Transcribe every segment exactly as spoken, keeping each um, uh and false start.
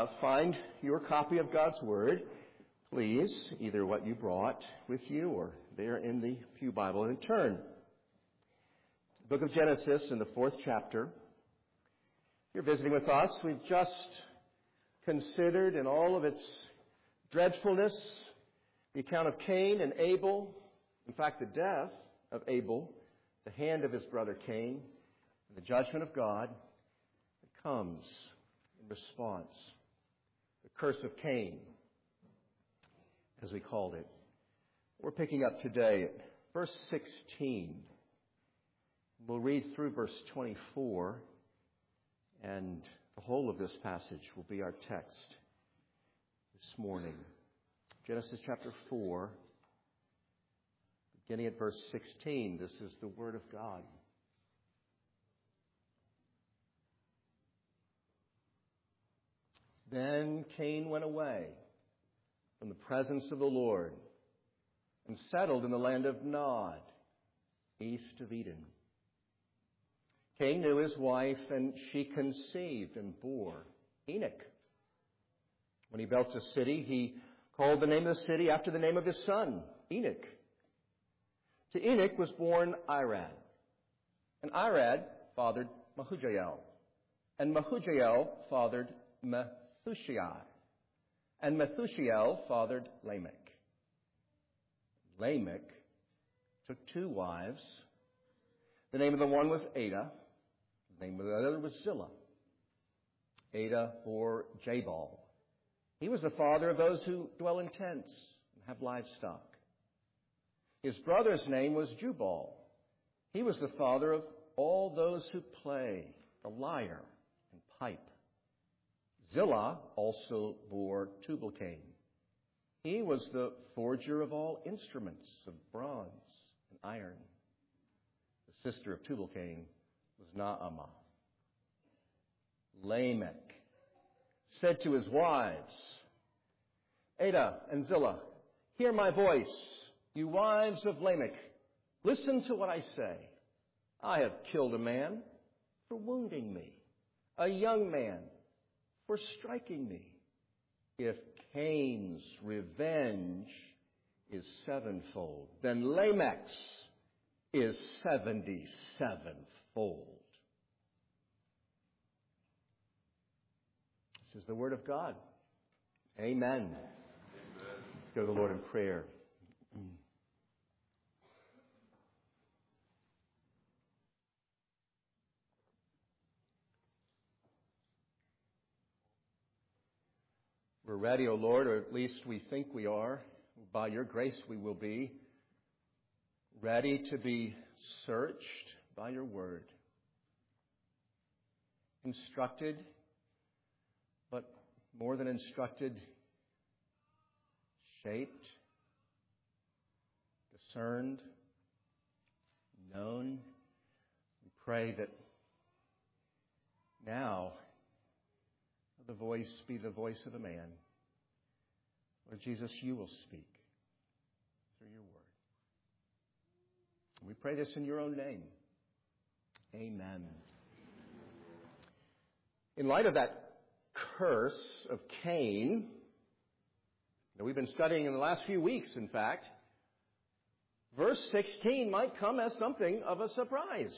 uh, find your copy of God's Word, please, either what you brought with you or there in the Pew Bible, and turn. The book of Genesis in the fourth chapter. If you're visiting with us, we've just considered in all of its dreadfulness the account of Cain and Abel, in fact, the death of Abel, the hand of his brother Cain, and the judgment of God that comes in response. The curse of Cain, as we called it. We're picking up today at verse sixteen. We'll read through verse twenty-four, and the whole of this passage will be our text this morning. Genesis chapter four, beginning at verse sixteen. This is the Word of God. Then Cain went away from the presence of the Lord and settled in the land of Nod, east of Eden. Cain knew his wife, and she conceived and bore Enoch. When he built a city, he called the name of the city after the name of his son, Enoch. To Enoch was born Irad, and Irad fathered Mehujael, and Mehujael fathered Methushael, and Methushael fathered Lamech. Lamech took two wives. The name of the one was Adah. The name of the other was Zillah. Adah bore Jabal. He was the father of those who dwell in tents and have livestock. His brother's name was Jubal. He was the father of all those who play the lyre and pipe. Zillah also bore Tubal-Cain. He was the forger of all instruments of bronze and iron. The sister of Tubal-Cain was Naamah. Lamech said to his wives, Adah and Zillah, hear my voice, you wives of Lamech. Listen to what I say. I have killed a man for wounding me, a young man for striking me. If Cain's revenge is sevenfold, then Lamech's is seventy-sevenfold. This is the word of God. Amen. Amen. Let's go to the Lord in prayer. We're ready, O Lord, or at least we think we are. By your grace we will be ready to be searched by your word. Instructed, but more than instructed, shaped, discerned, known. We pray that now the voice be the voice of a man. Lord Jesus, you will speak through your word. We pray this in your own name. Amen. In light of that curse of Cain that we've been studying in the last few weeks, in fact, verse sixteen might come as something of a surprise.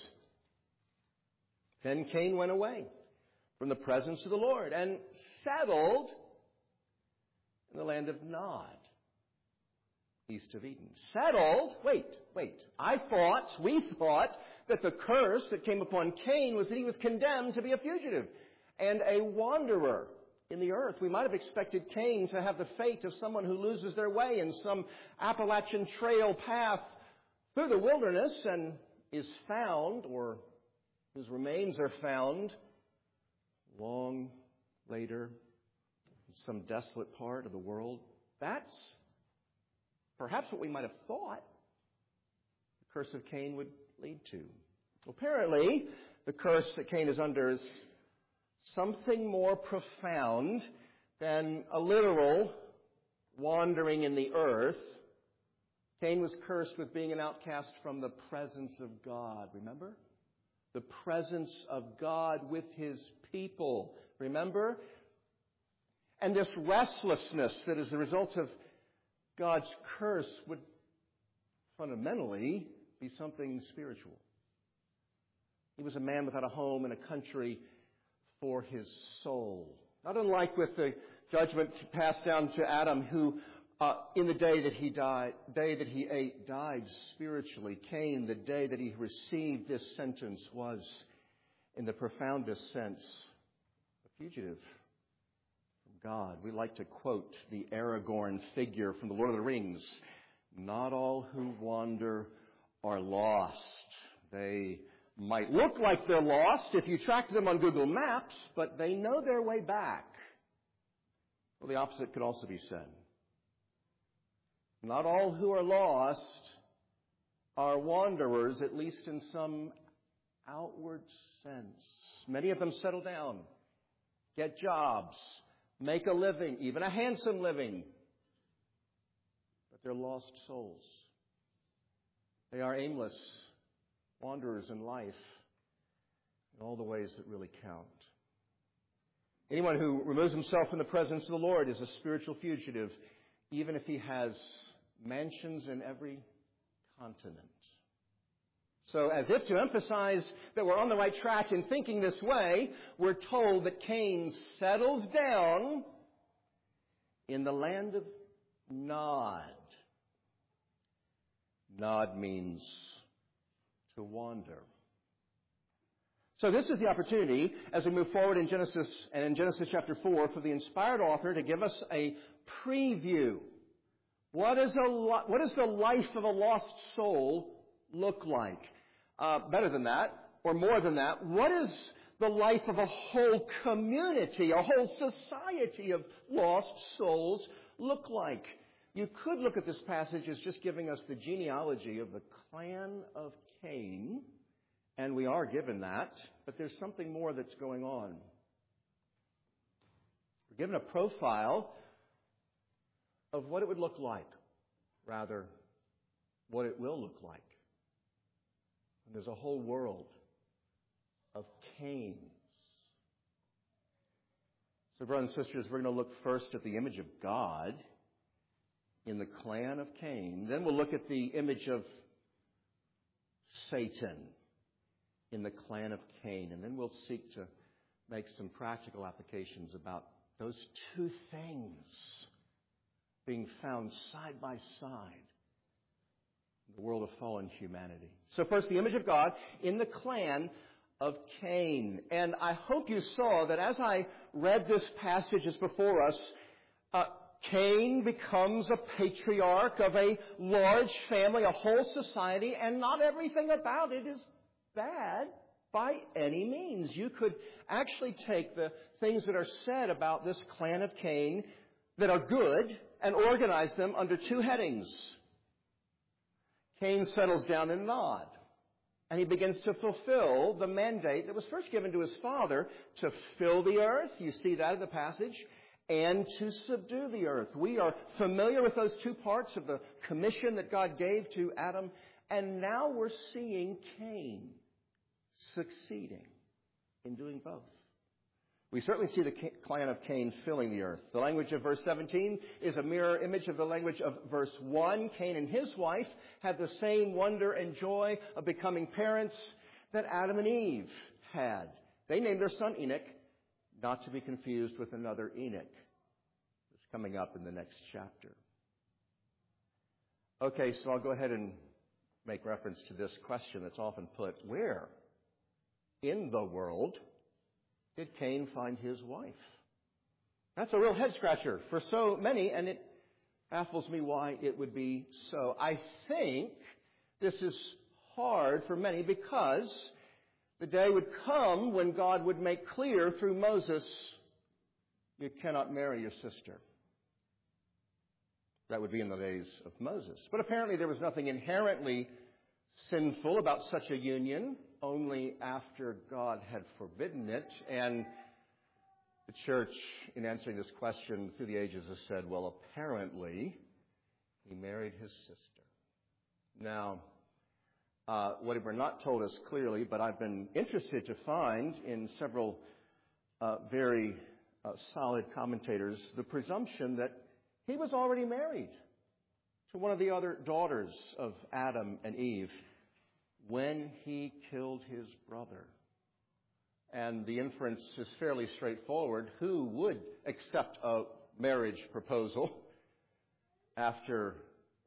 Then Cain went away from the presence of the Lord and settled in the land of Nod, east of Eden. Settled? Wait, wait. I thought, we thought, that the curse that came upon Cain was that he was condemned to be a fugitive and a wanderer in the earth. We might have expected Cain to have the fate of someone who loses their way in some Appalachian trail path through the wilderness and is found, or whose remains are found, long later in some desolate part of the world. That's perhaps what we might have thought the curse of Cain would lead to. Apparently, the curse that Cain is under is something more profound than a literal wandering in the earth. Cain was cursed with being an outcast from the presence of God. Remember? The presence of God with his people. Remember? And this restlessness that is the result of God's curse would fundamentally be something spiritual. He was a man without a home and a country for his soul. Not unlike with the judgment passed down to Adam, who uh, in the day that he died, day that he ate, died spiritually. Cain, the day that he received this sentence, was, in the profoundest sense, a fugitive from God. We like to quote the Aragorn figure from The Lord of the Rings. Not all who wander are lost. They might look like they're lost if you track them on Google Maps, but they know their way back. Well, the opposite could also be said. Not all who are lost are wanderers, at least in some outward sense. Many of them settle down, get jobs, make a living, even a handsome living. But they're lost souls. They are aimless wanderers in life in all the ways that really count. Anyone who removes himself from the presence of the Lord is a spiritual fugitive, even if he has mansions in every continent. So, as if to emphasize that we're on the right track in thinking this way, we're told that Cain settles down in the land of Nod. Nod means to wander. So this is the opportunity, as we move forward in Genesis and in Genesis chapter four, for the inspired author to give us a preview. What is a what does the life of a lost soul look like? Uh, better than that, or more than that, what is the life of a whole community, a whole society of lost souls look like? You could look at this passage as just giving us the genealogy of the clan of Cain, and we are given that, but there's something more that's going on. We're given a profile of what it would look like, rather, what it will look like. And there's a whole world of Cains. So, brothers and sisters, we're going to look first at the image of God in the clan of Cain. Then we'll look at the image of Satan in the clan of Cain. And then we'll seek to make some practical applications about those two things being found side by side in the world of fallen humanity. So first, the image of God in the clan of Cain. And I hope you saw that as I read this passage as before us, uh, Cain becomes a patriarch of a large family, a whole society, and not everything about it is bad by any means. You could actually take the things that are said about this clan of Cain that are good and organize them under two headings. Cain settles down in Nod, and he begins to fulfill the mandate that was first given to his father to fill the earth. You see that in the passage. And to subdue the earth. We are familiar with those two parts of the commission that God gave to Adam. And now we're seeing Cain succeeding in doing both. We certainly see the clan of Cain filling the earth. The language of verse seventeen is a mirror image of the language of verse one. Cain and his wife had the same wonder and joy of becoming parents that Adam and Eve had. They named their son Enoch, not to be confused with another Enoch that's coming up in the next chapter. Okay, so I'll go ahead and make reference to this question that's often put. Where in the world did Cain find his wife? That's a real head-scratcher for so many, and it baffles me why it would be so. I think this is hard for many because the day would come when God would make clear through Moses, you cannot marry your sister. That would be in the days of Moses. But apparently there was nothing inherently sinful about such a union, only after God had forbidden it. And the church, in answering this question through the ages, has said, well, apparently he married his sister. Now, Uh, what we're not told us clearly, but I've been interested to find in several uh, very uh, solid commentators the presumption that he was already married to one of the other daughters of Adam and Eve when he killed his brother. And the inference is fairly straightforward. Who would accept a marriage proposal after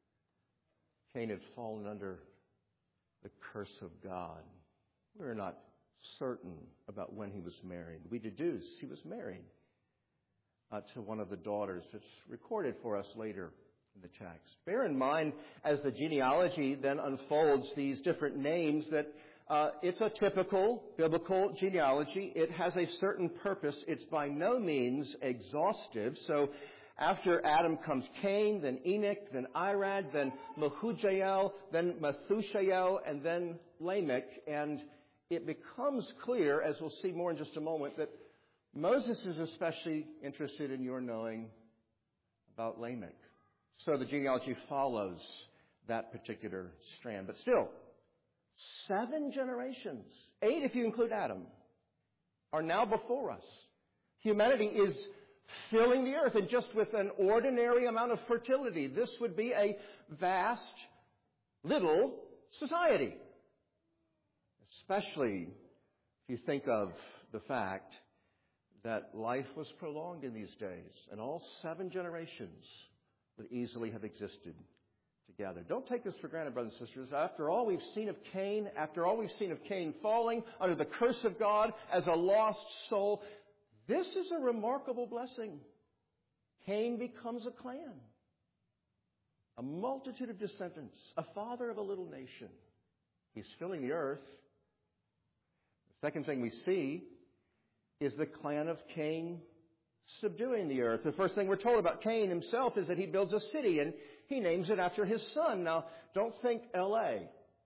Cain had fallen under the curse of God? We're not certain about when he was married. We deduce he was married uh, to one of the daughters. It's recorded for us later in the text. Bear in mind, as the genealogy then unfolds these different names, that uh, it's a typical biblical genealogy. It has a certain purpose. It's by no means exhaustive. So after Adam comes Cain, then Enoch, then Irad, then Mehujael, then Methushael, and then Lamech. And it becomes clear, as we'll see more in just a moment, that Moses is especially interested in your knowing about Lamech. So the genealogy follows that particular strand. But still, seven generations, eight if you include Adam, are now before us. Humanity is filling the earth, and just with an ordinary amount of fertility, this would be a vast, little society. Especially if you think of the fact that life was prolonged in these days, and all seven generations would easily have existed together. Don't take this for granted, brothers and sisters. After all we've seen of Cain, after all we've seen of Cain falling under the curse of God as a lost soul, this is a remarkable blessing. Cain becomes a clan, a multitude of descendants, a father of a little nation. He's filling the earth. The second thing we see is the clan of Cain subduing the earth. The first thing we're told about Cain himself is that he builds a city, and he names it after his son. Now, don't think L A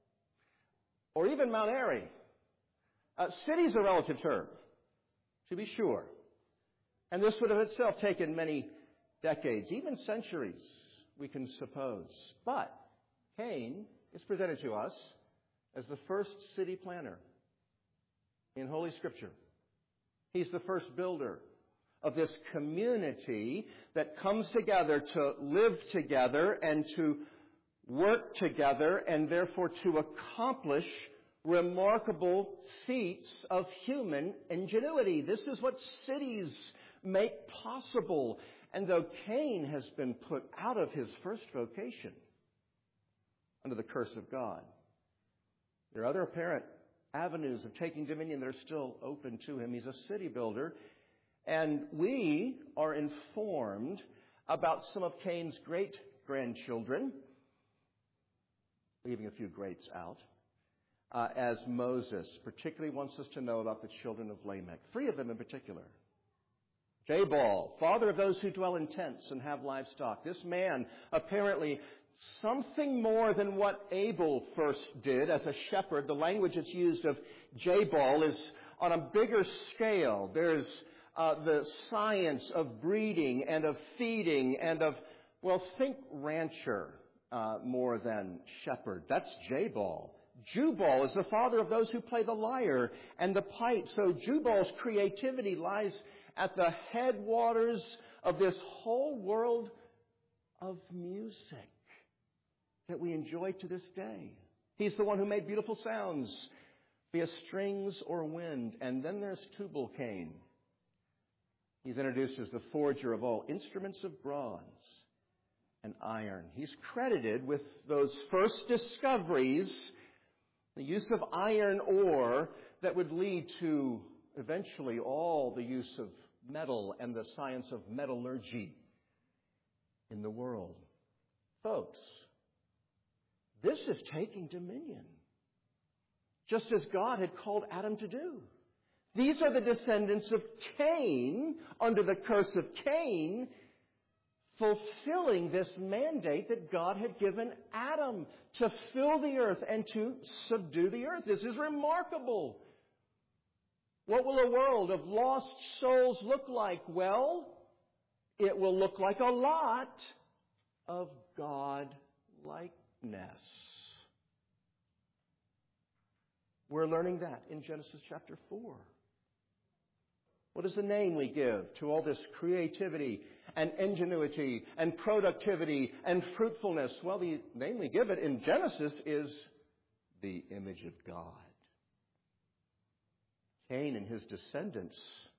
or even Mount Airy. Uh, city's a relative term, to be sure. And this would have itself taken many decades, even centuries, we can suppose. But Cain is presented to us as the first city planner in Holy Scripture. He's the first builder of this community that comes together to live together and to work together, and therefore to accomplish remarkable feats of human ingenuity. This is what cities make possible. And though Cain has been put out of his first vocation under the curse of God, there are other apparent avenues of taking dominion that are still open to him. He's a city builder. And we are informed about some of Cain's great-grandchildren, leaving a few greats out, uh, as Moses particularly wants us to know about the children of Lamech. Three of them in particular. Jabal, father of those who dwell in tents and have livestock. This man, apparently something more than what Abel first did as a shepherd. The language that's used of Jabal is on a bigger scale. There's uh, the science of breeding and of feeding and of, well, think rancher uh, more than shepherd. That's Jabal. Jubal is the father of those who play the lyre and the pipe. So Jubal's creativity lies at the headwaters of this whole world of music that we enjoy to this day. He's the one who made beautiful sounds via strings or wind. And then there's Tubal-Cain. He's introduced as the forger of all instruments of bronze and iron. He's credited with those first discoveries, the use of iron ore that would lead to eventually all the use of metal and the science of metallurgy in the world. Folks, this is taking dominion, just as God had called Adam to do. These are the descendants of Cain, under the curse of Cain, fulfilling this mandate that God had given Adam to fill the earth and to subdue the earth. This is remarkable. What will a world of lost souls look like? Well, it will look like a lot of God-likeness. We're learning that in Genesis chapter four. What is the name we give to all this creativity and ingenuity and productivity and fruitfulness? Well, the name we give it in Genesis is the image of God. Cain and his descendants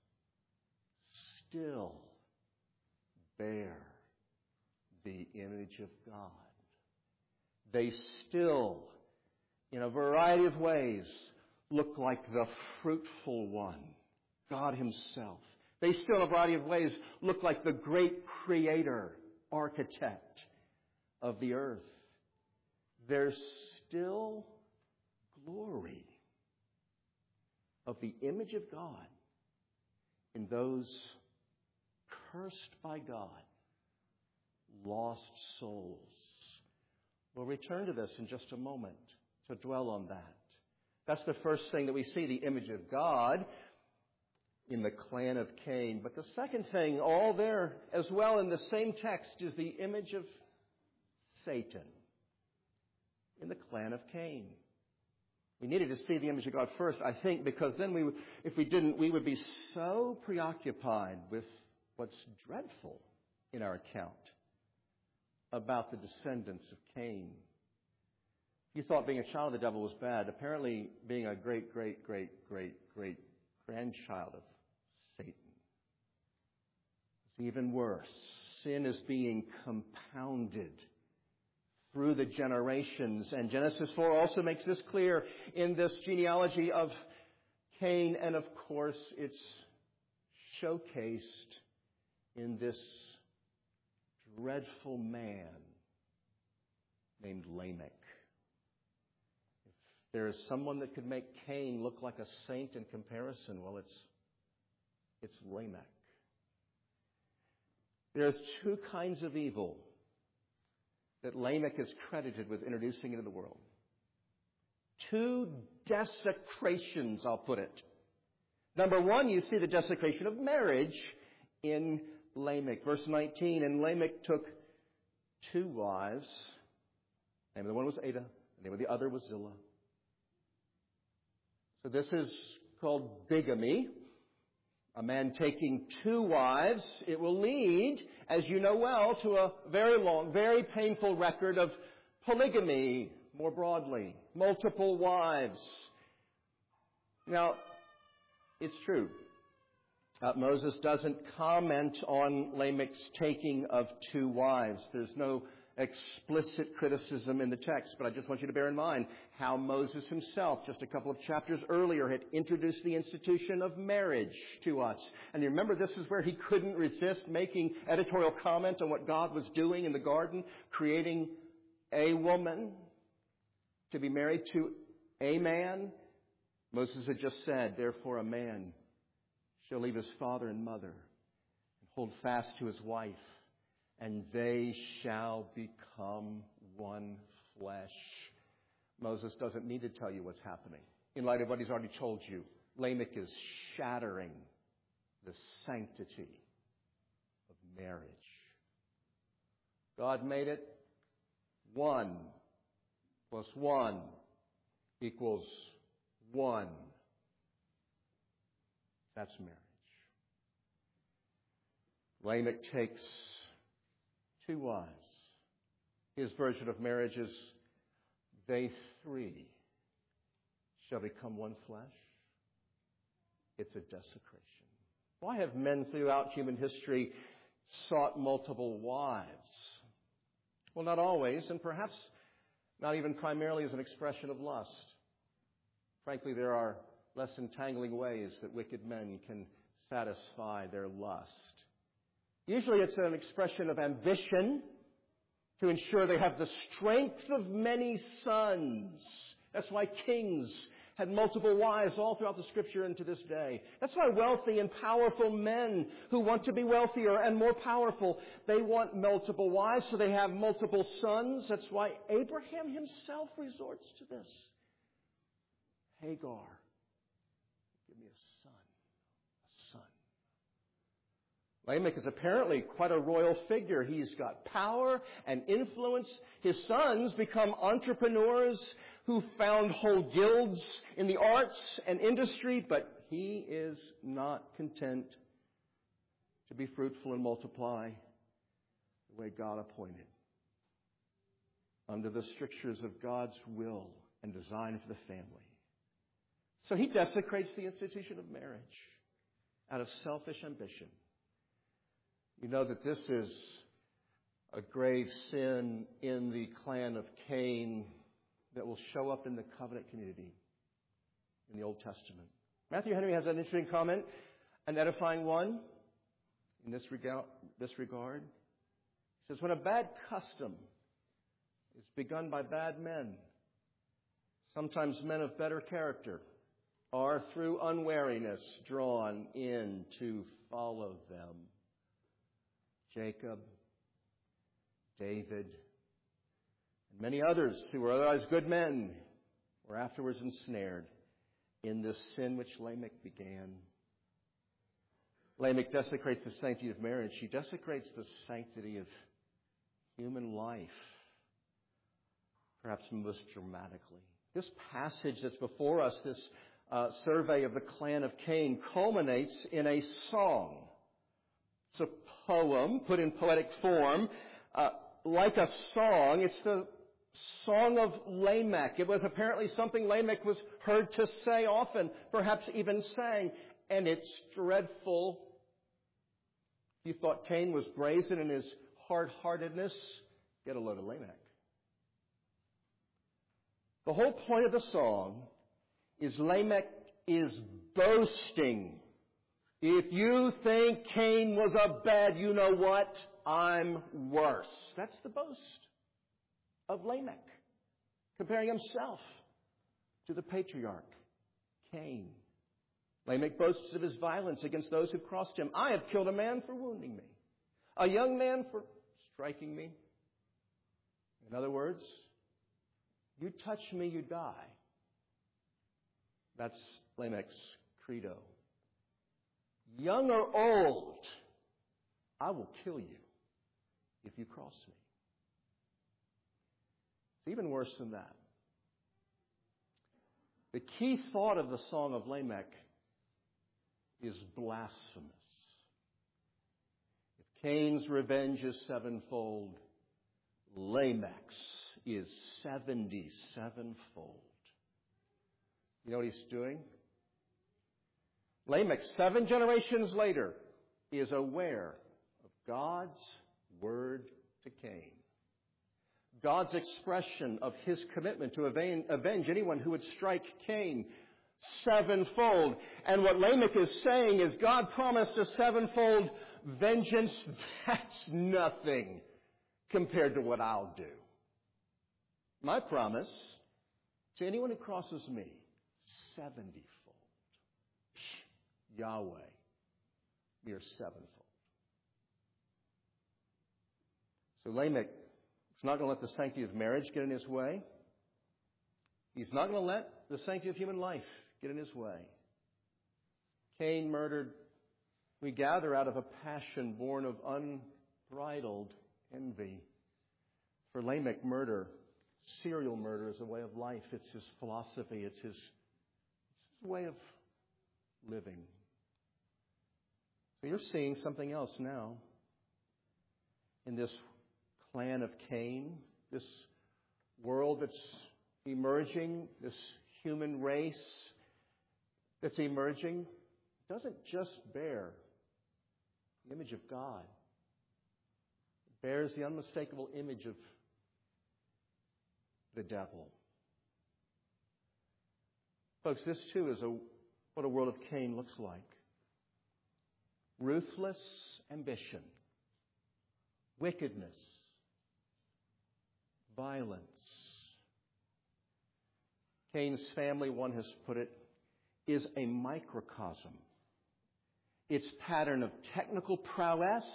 still bear the image of God. They still, in a variety of ways, look like the fruitful one, God himself. They still, in a variety of ways, look like the great creator, architect of the earth. There's still glory of the image of God in those cursed by God, lost souls. We'll return to this in just a moment to dwell on that. That's the first thing that we see, the image of God in the clan of Cain. But the second thing, all there as well in the same text, is the image of Satan in the clan of Cain. We needed to see the image of God first, I think, because then we, would, if we didn't, we would be so preoccupied with what's dreadful in our account about the descendants of Cain. You thought being a child of the devil was bad. Apparently, being a great, great, great, great, great grandchild of Satan is even worse. Sin is being compounded through the generations. And Genesis four also makes this clear in this genealogy of Cain. And of course, it's showcased in this dreadful man named Lamech. If there is someone that could make Cain look like a saint in comparison, well, it's, it's Lamech. There's two kinds of evil that Lamech is credited with introducing into the world. Two desecrations, I'll put it. Number one, you see the desecration of marriage in Lamech. Verse nineteen, and Lamech took two wives. The name of the one was Ada. The name of the other was Zillah. So this is called bigamy. A man taking two wives. It will lead, as you know well, to a very long, very painful record of polygamy, more broadly. Multiple wives. Now, it's true. Uh, Moses doesn't comment on Lamech's taking of two wives. There's no explicit criticism in the text, but I just want you to bear in mind how Moses himself, just a couple of chapters earlier, had introduced the institution of marriage to us. And you remember, this is where he couldn't resist making editorial comment on what God was doing in the garden, creating a woman to be married to a man. Moses had just said, therefore a man shall leave his father and mother and hold fast to his wife, and they shall become one flesh. Moses doesn't need to tell you what's happening. In light of what he's already told you, Lamech is shattering the sanctity of marriage. God made it one plus one equals one. That's marriage. Lamech takes two wives. His version of marriage is, they three shall become one flesh. It's a desecration. Why have men throughout human history sought multiple wives? Well, not always, and perhaps not even primarily as an expression of lust. Frankly, there are less entangling ways that wicked men can satisfy their lust. Usually it's an expression of ambition to ensure they have the strength of many sons. That's why kings had multiple wives all throughout the Scripture and to this day. That's why wealthy and powerful men who want to be wealthier and more powerful, they want multiple wives, so they have multiple sons. That's why Abraham himself resorts to this. Hagar, give me a son. A son. Lamech is apparently quite a royal figure. He's got power and influence. His sons become entrepreneurs who found whole guilds in the arts and industry, but he is not content to be fruitful and multiply the way God appointed, under the strictures of God's will and design for the family. So he desecrates the institution of marriage out of selfish ambition. You know that this is a grave sin in the clan of Cain that will show up in the covenant community in the Old Testament. Matthew Henry has an interesting comment, an edifying one in this regard. This regard. He says, when a bad custom is begun by bad men, sometimes men of better character are through unwariness drawn in to follow them. Jacob, David, and many others who were otherwise good men were afterwards ensnared in this sin which Lamech began. Lamech desecrates the sanctity of marriage. He desecrates the sanctity of human life, perhaps most dramatically. This passage that's before us, this uh, survey of the clan of Cain, culminates in a song. It's a poem put in poetic form. Uh, like a song, it's the Song of Lamech. It was apparently something Lamech was heard to say often, perhaps even sang, and it's dreadful. If you thought Cain was brazen in his hard-heartedness, get a load of Lamech. The whole point of the song is Lamech is boasting. If you think Cain was a bad, you know what? I'm worse. That's the boast of Lamech, comparing himself to the patriarch, Cain. Lamech boasts of his violence against those who crossed him. I have killed a man for wounding me, a young man for striking me. In other words, you touch me, you die. That's Lamech's credo. Young or old, I will kill you if you cross me. It's even worse than that. The key thought of the Song of Lamech is blasphemous. If Cain's revenge is sevenfold, Lamech's is seventy-sevenfold. You know what he's doing? Lamech, seven generations later, is aware of God's word to Cain. God's expression of his commitment to avenge anyone who would strike Cain sevenfold. And what Lamech is saying is, God promised a sevenfold vengeance. That's nothing compared to what I'll do. My promise to anyone who crosses me, seventyfold. Yahweh, mere sevenfold. So Lamech is not going to let the sanctity of marriage get in his way. He's not going to let the sanctity of human life get in his way. Cain murdered, we gather, out of a passion born of unbridled envy. For Lamech, murder, serial murder, is a way of life. It's his philosophy. It's his, it's his way of living. So you're seeing something else now in this clan of Cain, this world that's emerging, this human race that's emerging, doesn't just bear the image of God. It bears the unmistakable image of the devil. Folks, this too is a, what a world of Cain looks like. Ruthless ambition, wickedness, violence. Cain's family, one has put it, is a microcosm. Its pattern of technical prowess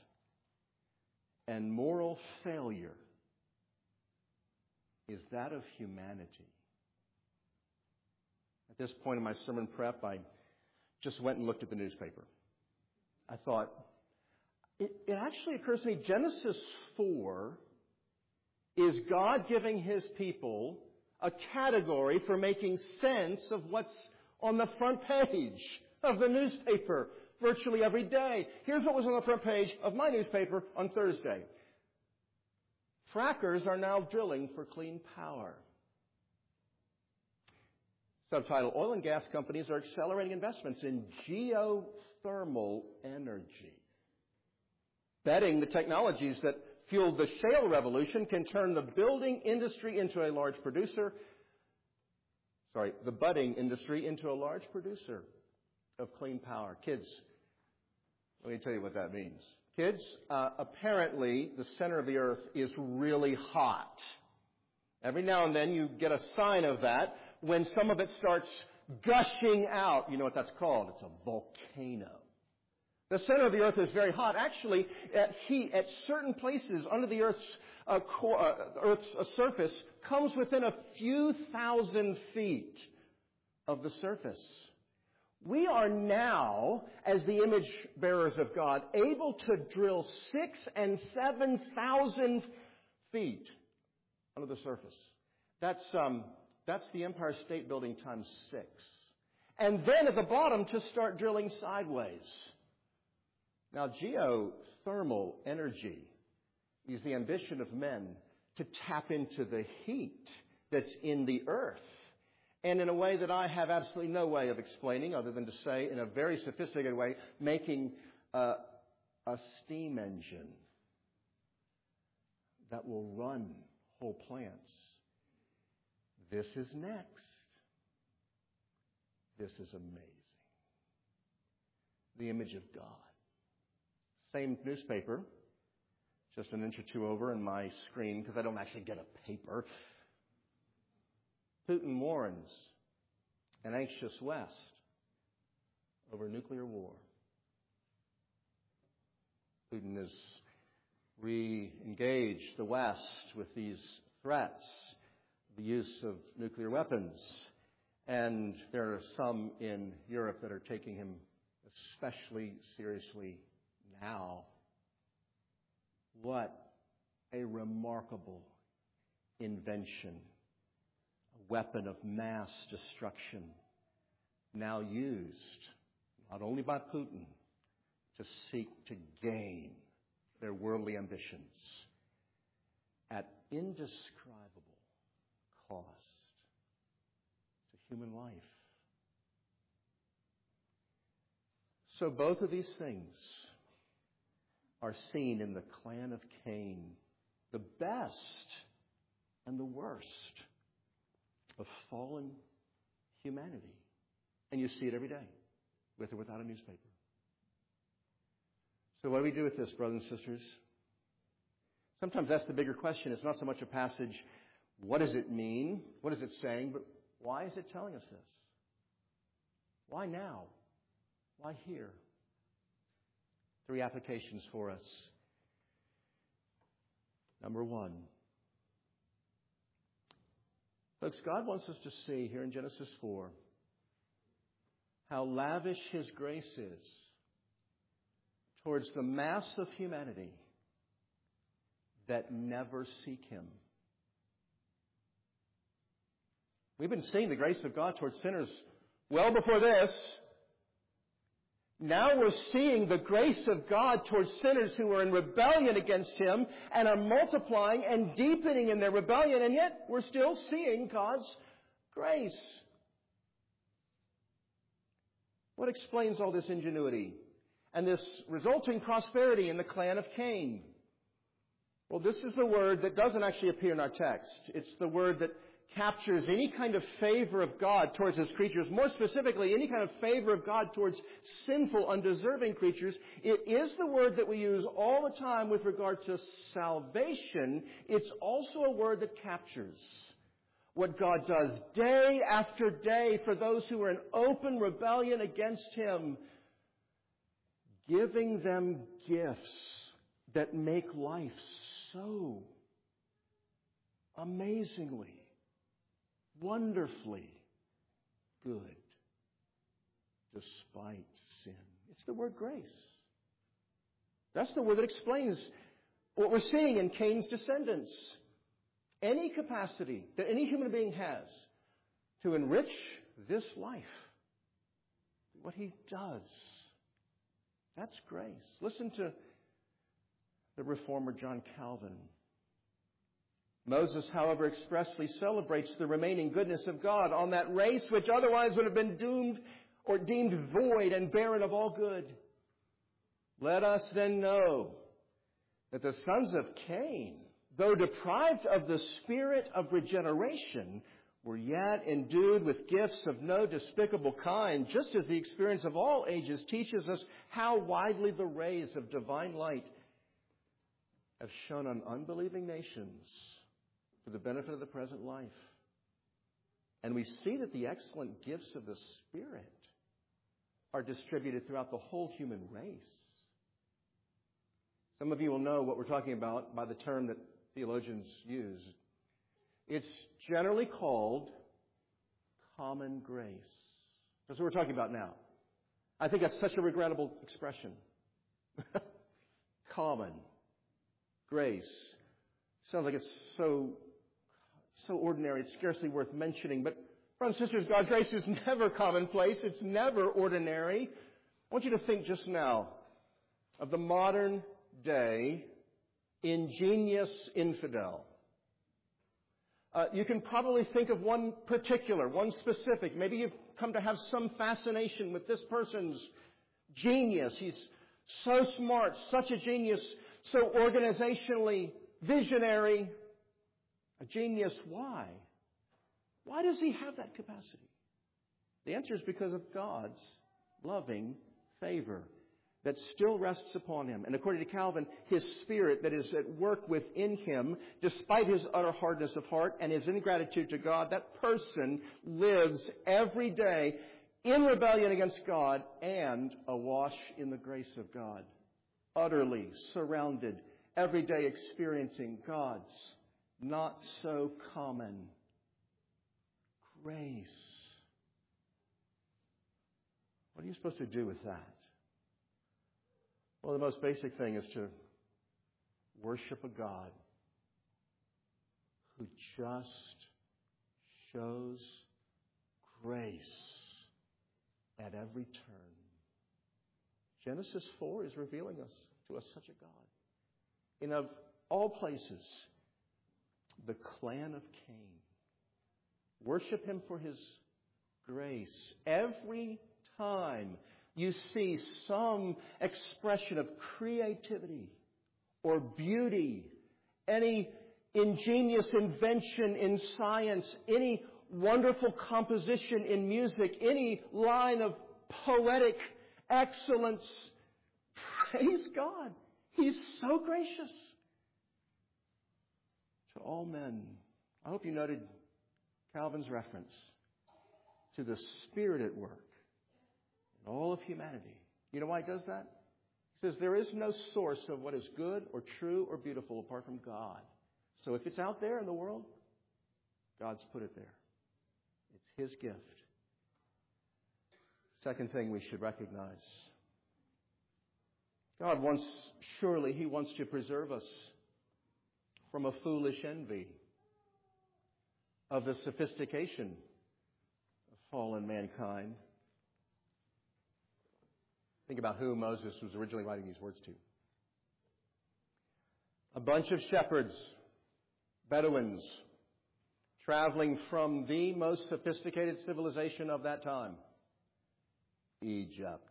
and moral failure is that of humanity. At this point in my sermon prep, I just went and looked at the newspaper. I thought, it, it actually occurs to me, Genesis four is God giving his people a category for making sense of what's on the front page of the newspaper virtually every day. Here's what was on the front page of my newspaper on Thursday. Frackers are now drilling for clean power. Subtitle, oil and gas companies are accelerating investments in geothermal energy. Betting the technologies that fueled the shale revolution can turn the building industry into a large producer, sorry, the budding industry into a large producer of clean power. Kids, let me tell you what that means. Kids, uh, apparently the center of the earth is really hot. Every now and then you get a sign of that when some of it starts gushing out. You know what that's called? It's a volcano. The center of the earth is very hot. Actually, at heat at certain places under the earth's, uh, core, uh, earth's uh, surface comes within a few thousand feet of the surface. We are now, as the image bearers of God, able to drill six and seven thousand feet under the surface. That's um, that's the Empire State Building times six. And then at the bottom to start drilling sideways. Now, geothermal energy is the ambition of men to tap into the heat that's in the earth. And in a way that I have absolutely no way of explaining other than to say in a very sophisticated way, making uh, a steam engine that will run whole plants. This is next. This is amazing. The image of God. Same newspaper, just an inch or two over in my screen because I don't actually get a paper. Putin warns an anxious West over nuclear war. Putin has re-engaged the West with these threats, the use of nuclear weapons. And there are some in Europe that are taking him especially seriously now. What a remarkable invention. A weapon of mass destruction now used not only by Putin to seek to gain their worldly ambitions at indescribable cost to human life. So both of these things are seen in the clan of Cain, the best and the worst of fallen humanity. And you see it every day, with or without a newspaper. So what do we do with this, brothers and sisters? Sometimes that's the bigger question. It's not so much a passage, what does it mean? What is it saying? But why is it telling us this? Why now? Why here? Three applications for us. Number one. Folks, God wants us to see here in Genesis four how lavish His grace is towards the mass of humanity that never seek Him. We've been seeing the grace of God towards sinners well before this. Now we're seeing the grace of God towards sinners who are in rebellion against Him and are multiplying and deepening in their rebellion, and yet we're still seeing God's grace. What explains all this ingenuity and this resulting prosperity in the clan of Cain? Well, this is the word that doesn't actually appear in our text. It's the word that captures any kind of favor of God towards His creatures. More specifically, any kind of favor of God towards sinful, undeserving creatures. It is the word that we use all the time with regard to salvation. It's also a word that captures what God does day after day for those who are in open rebellion against Him, giving them gifts that make life so amazingly, wonderfully good despite sin. It's the word grace. That's the word that explains what we're seeing in Cain's descendants. Any capacity that any human being has to enrich this life what he does. That's grace. Listen to the reformer John Calvin. Moses, however, expressly celebrates the remaining goodness of God on that race which otherwise would have been doomed or deemed void and barren of all good. Let us then know that the sons of Cain, though deprived of the spirit of regeneration, were yet endued with gifts of no despicable kind, just as the experience of all ages teaches us how widely the rays of divine light have shone on unbelieving nations for the benefit of the present life. And we see that the excellent gifts of the Spirit are distributed throughout the whole human race. Some of you will know what we're talking about by the term that theologians use. It's generally called common grace. That's what we're talking about now. I think that's such a regrettable expression. Common grace. Sounds like it's so, so ordinary, it's scarcely worth mentioning. But, brothers and sisters, God's grace is never commonplace. It's never ordinary. I want you to think just now of the modern day ingenious infidel. Uh, you can probably think of one particular, one specific. Maybe you've come to have some fascination with this person's genius. He's so smart, such a genius, so organizationally visionary. A genius. Why? Why does he have that capacity? The answer is because of God's loving favor that still rests upon him. And according to Calvin, his spirit that is at work within him, despite his utter hardness of heart and his ingratitude to God, that person lives every day in rebellion against God and awash in the grace of God. Utterly surrounded, every day experiencing God's not so common grace. What are you supposed to do with that? Well, the most basic thing is to worship a God who just shows grace at every turn. Genesis four is revealing us to us such a God. And of all places, the clan of Cain. Worship him for his grace. Every time you see some expression of creativity or beauty, any ingenious invention in science, any wonderful composition in music, any line of poetic excellence, praise God. He's so gracious to all men. I hope you noted Calvin's reference to the Spirit at work in all of humanity. You know why he does that? He says there is no source of what is good or true or beautiful apart from God. So if it's out there in the world, God's put it there. It's his gift. Second thing we should recognize. God wants, surely he wants to preserve us from a foolish envy of the sophistication of fallen mankind. Think about who Moses was originally writing these words to. A bunch of shepherds, Bedouins, traveling from the most sophisticated civilization of that time, Egypt.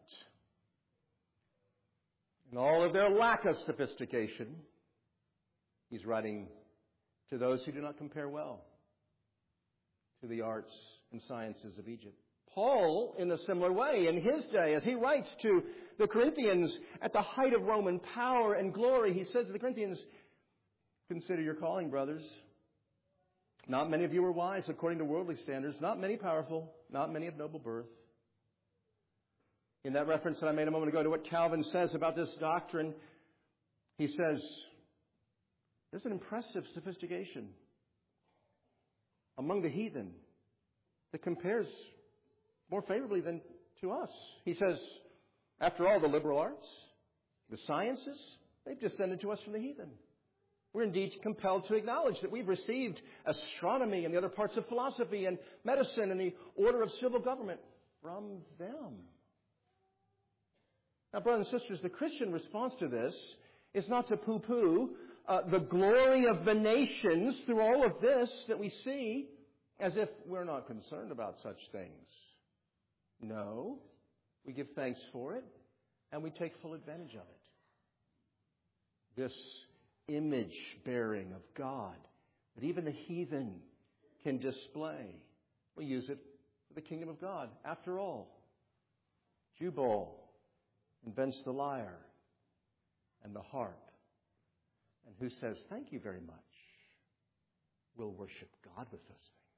In all of their lack of sophistication, he's writing to those who do not compare well to the arts and sciences of Egypt. Paul, in a similar way, in his day, as he writes to the Corinthians at the height of Roman power and glory, he says to the Corinthians, consider your calling, brothers. Not many of you are wise according to worldly standards, not many powerful, not many of noble birth. In that reference that I made a moment ago to what Calvin says about this doctrine, he says, there's an impressive sophistication among the heathen that compares more favorably than to us. He says, after all, the liberal arts, the sciences, they've descended to us from the heathen. We're indeed compelled to acknowledge that we've received astronomy and the other parts of philosophy and medicine and the order of civil government from them. Now, brothers and sisters, the Christian response to this is not to poo-poo uh, the glory of the nations through all of this that we see, as if we're not concerned about such things. No, we give thanks for it, and we take full advantage of it. This image-bearing of God that even the heathen can display. We use it for the kingdom of God. After all, Jubal invents the lyre and the harp. And who says, thank you very much? We'll worship God with those things.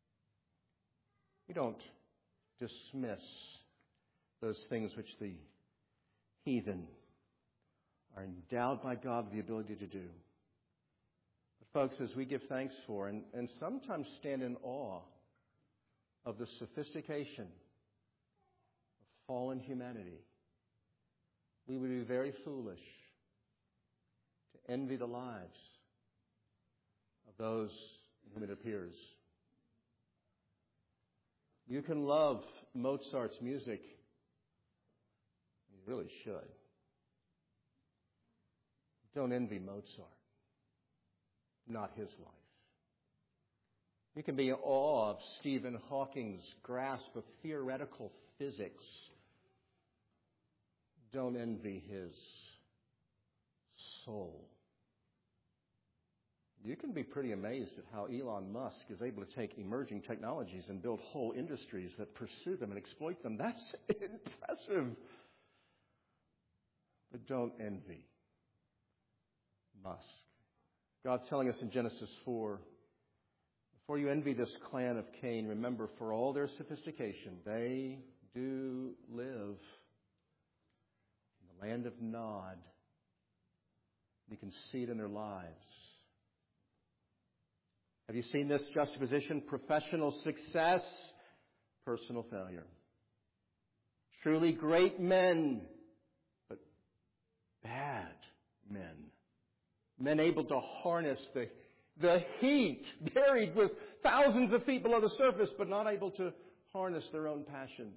We don't dismiss those things which the heathen are endowed by God with the ability to do. But folks, as we give thanks for and, and sometimes stand in awe of the sophistication of fallen humanity, we would be very foolish to envy the lives of those in whom it appears. You can love Mozart's music. You really should. Don't envy Mozart. Not his life. You can be in awe of Stephen Hawking's grasp of theoretical physics. Don't envy his soul. You can be pretty amazed at how Elon Musk is able to take emerging technologies and build whole industries that pursue them and exploit them. That's impressive. But don't envy Musk. God's telling us in Genesis four, before you envy this clan of Cain, remember, for all their sophistication, they do live in the land of Nod. You can see it in their lives. Have you seen this juxtaposition? Professional success, personal failure. Truly great men, but bad men. Men able to harness the, the heat, buried with thousands of feet below the surface, but not able to harness their own passions.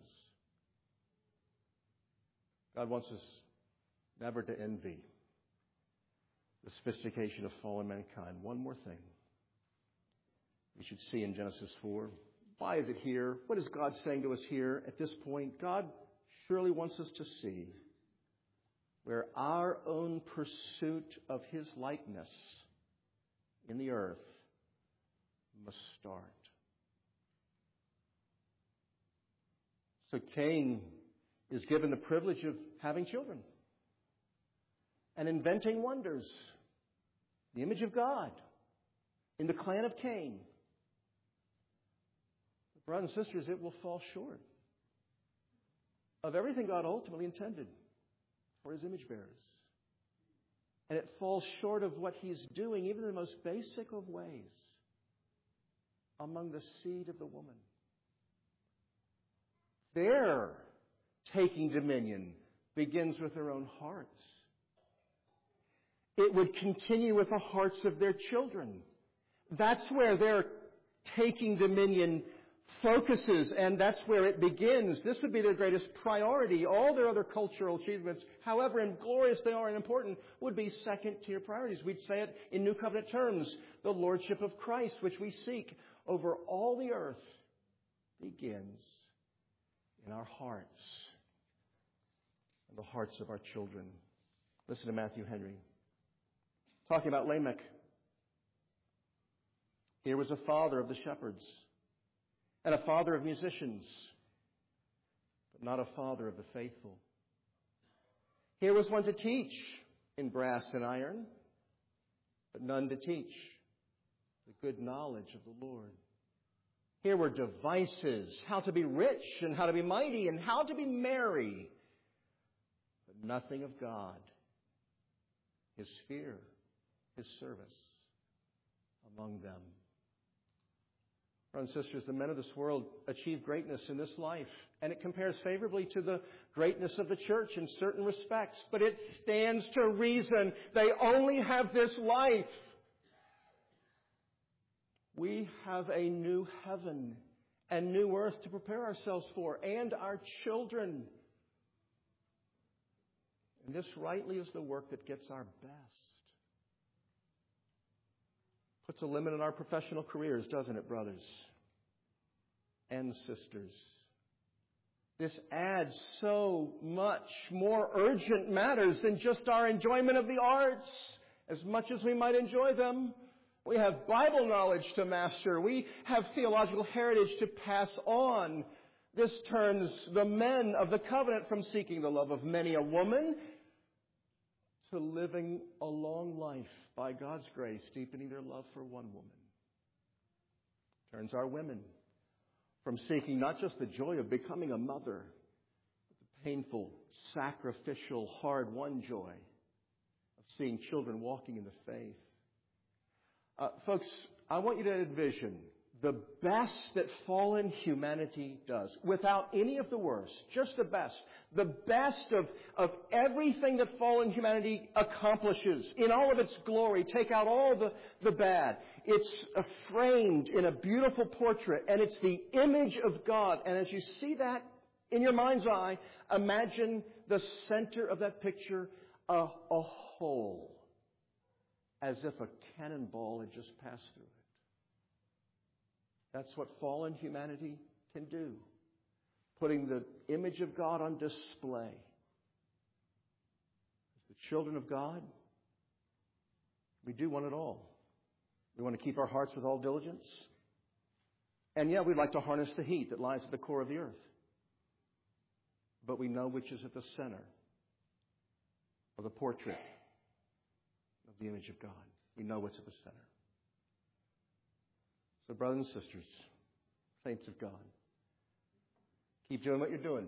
God wants us never to envy the sophistication of fallen mankind. One more thing we should see in Genesis four. Why is it here? What is God saying to us here at this point? God surely wants us to see where our own pursuit of His likeness in the earth must start. So Cain is given the privilege of having children and inventing wonders. The image of God in the clan of Cain. Brothers and sisters, it will fall short of everything God ultimately intended for His image bearers. And it falls short of what He's doing, even in the most basic of ways, among the seed of the woman. Their taking dominion begins with their own hearts. It would continue with the hearts of their children. That's where their taking dominion focuses, and that's where it begins. This would be their greatest priority. All their other cultural achievements, however glorious they are and important, would be second-tier priorities. We'd say it in New Covenant terms. The Lordship of Christ, which we seek over all the earth, begins in our hearts and the hearts of our children. Listen to Matthew Henry, talking about Lamech. Here was a father of the shepherds and a father of musicians, but not a father of the faithful. Here was one to teach in brass and iron, but none to teach the good knowledge of the Lord. Here were devices, how to be rich and how to be mighty and how to be merry, but nothing of God, His fear, His service among them. Brothers and sisters, the men of this world achieve greatness in this life, and it compares favorably to the greatness of the church in certain respects, but it stands to reason they only have this life. We have a new heaven and new earth to prepare ourselves for, and our children. And this rightly is the work that gets our best. Puts a limit on our professional careers, doesn't it, brothers and sisters? This adds so much more urgent matters than just our enjoyment of the arts, as much as we might enjoy them. We have Bible knowledge to master. We have theological heritage to pass on. This turns the men of the covenant from seeking the love of many a woman to living a long life by God's grace, deepening their love for one woman. Turns our women from seeking not just the joy of becoming a mother, but the painful, sacrificial, hard-won joy of seeing children walking in the faith. Uh, folks, I want you to envision the best that fallen humanity does, without any of the worst, just the best. The best of, of everything that fallen humanity accomplishes in all of its glory. Take out all the, the bad. It's uh, framed in a beautiful portrait, and it's the image of God. And as you see that in your mind's eye, imagine the center of that picture, a, a hole, as if a cannonball had just passed through it. That's what fallen humanity can do. Putting the image of God on display. As the children of God, we do want it all. We want to keep our hearts with all diligence. And yeah, we'd like to harness the heat that lies at the core of the earth. But we know which is at the center of the portrait of the image of God. We know what's at the center. So, brothers and sisters, saints of God, keep doing what you're doing.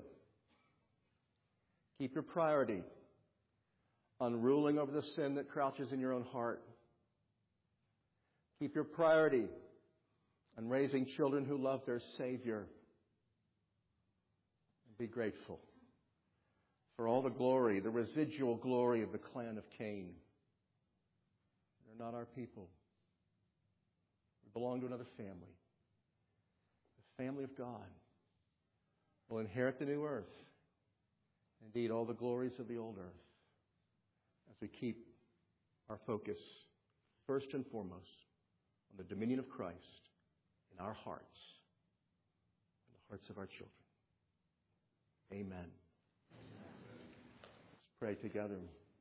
Keep your priority on ruling over the sin that crouches in your own heart. Keep your priority on raising children who love their Savior. And be grateful for all the glory, the residual glory of the clan of Cain. They're not our people. Belong to another family. The family of God will inherit the new earth. Indeed, all the glories of the old earth. As we keep our focus first and foremost on the dominion of Christ in our hearts and the hearts of our children. Amen. Amen. Let's pray together.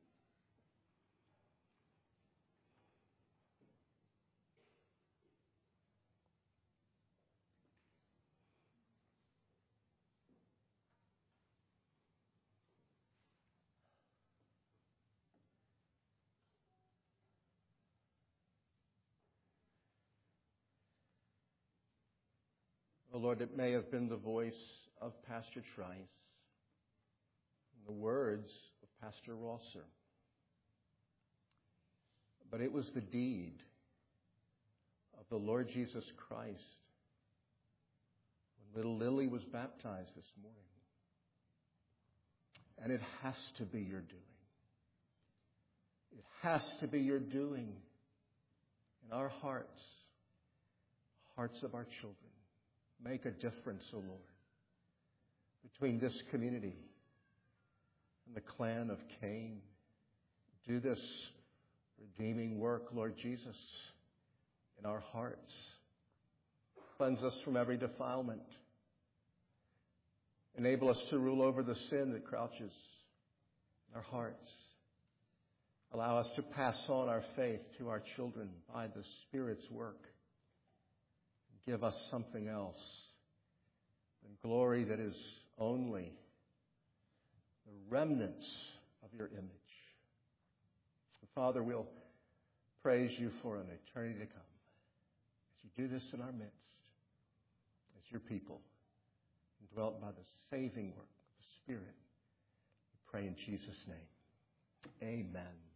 Oh Lord, it may have been the voice of Pastor Trice, the words of Pastor Rosser, but it was the deed of the Lord Jesus Christ when little Lily was baptized this morning. And it has to be your doing. It has to be your doing in our hearts, hearts of our children. Make a difference, O Lord, between this community and the clan of Cain. Do this redeeming work, Lord Jesus, in our hearts. Cleanse us from every defilement. Enable us to rule over the sin that crouches in our hearts. Allow us to pass on our faith to our children by the Spirit's work. Give us something else than glory that is only the remnants of your image. So, Father, we'll praise you for an eternity to come as you do this in our midst, as your people, indwelt by the saving work of the Spirit. We pray in Jesus' name. Amen.